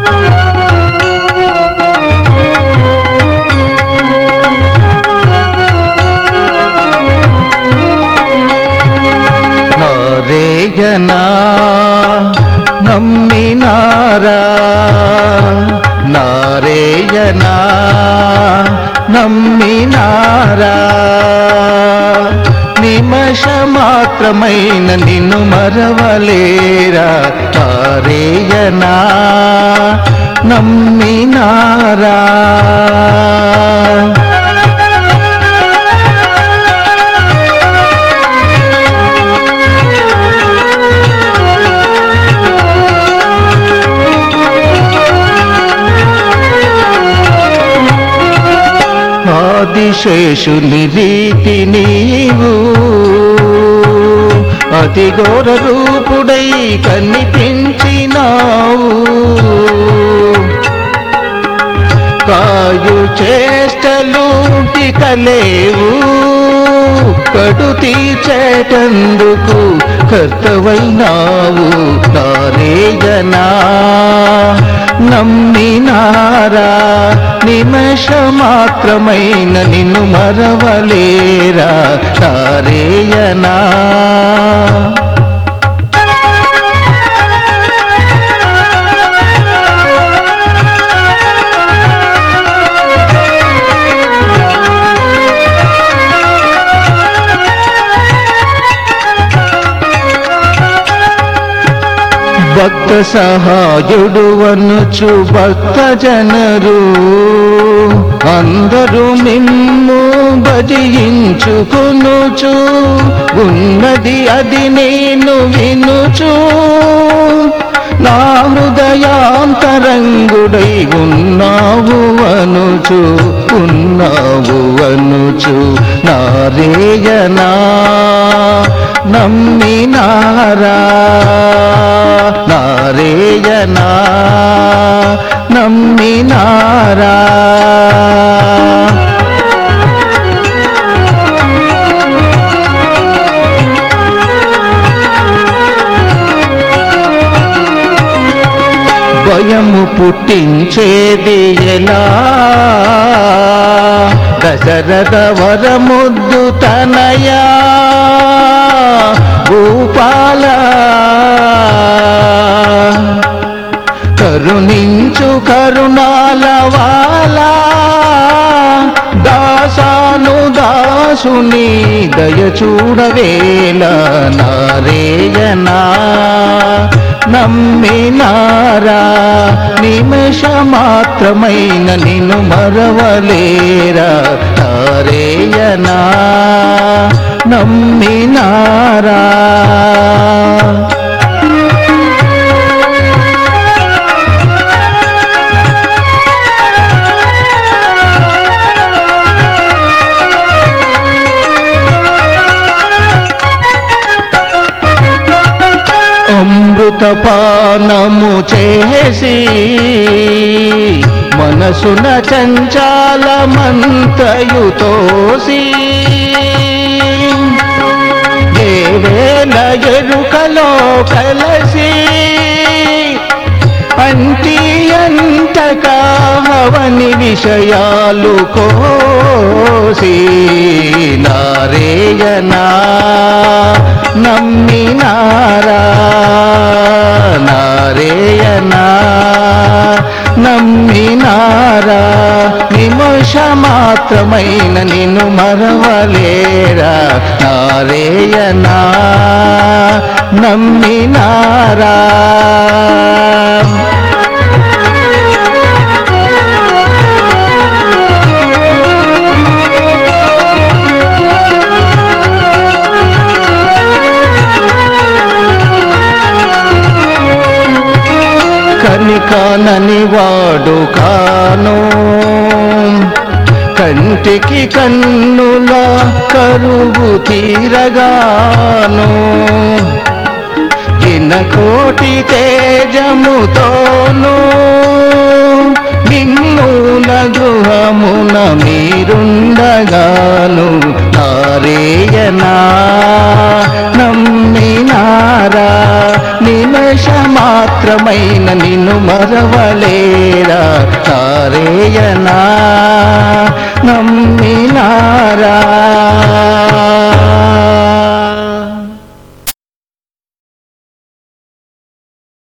నారేయనా నమ్మినారా, నారేయనా నమ్మినారా, నిమిషమాత్రమైన నిన్ను మరవలేరా, నారేయనా నమ్మినారా. ఆదిశేషుని రీతి నీవు అతి ఘోర రూపుడై కనిపించినావు, కాయు చేష్టలు ఇక లేవు, కడు తీర్చేటందుకు కర్తవైనావు, నారేయనా నమ్మినారా, నిమిషమాత్రమైన నిన్ను మరవలేరా, నారేయనా. భక్త సహాయుడు అనుచు భక్త జనరు అందరూ నిన్ను భజించుకొనుచు, ఉన్నది అది నేను వినుచు, నా హృదయాంతరంగుడై ఉన్నావు అనుచు, ఉన్నావు అనుచు, నారేయనా నమ్మినారా, నారేయనా నమ్మినారా. భయము పుట్టించేది ఎలా, దశరథ వరముద్దు తనయా భూపాల, కరుణించు కరుణాల వాలా, దాసాను దాసుని దయ చూడవేళ, నారేయనా నమ్మినారా, నిమిషమాత్రమైన నిన్ను మరవలేరా, నారేయనా నమ్మినారా. అమృతపానము చేసి మనసున చంచాలమంతయు తోసి, దేవేల ఎరుకలో కలసి, అంటి అంతకా హవని విషయాలు కోసి, నారేయనా నమ్మినారా, నారేయనా నమ్మినారా, నిమిషమాత్రమైన నిన్ను మరవలేరా, నారేయనా నమ్మినారా. కనికానని వాడు కాను, కంటికి కన్నుల కరువు తీరగాను, కోటి తేజముతోను నిన్నుల గృహమున మీరుండగాను, నారేయనా నమ్మినారా నిన లేశ మాత్రమైన నిన్ను మరవలేరా తారేయనా నమ్మినారా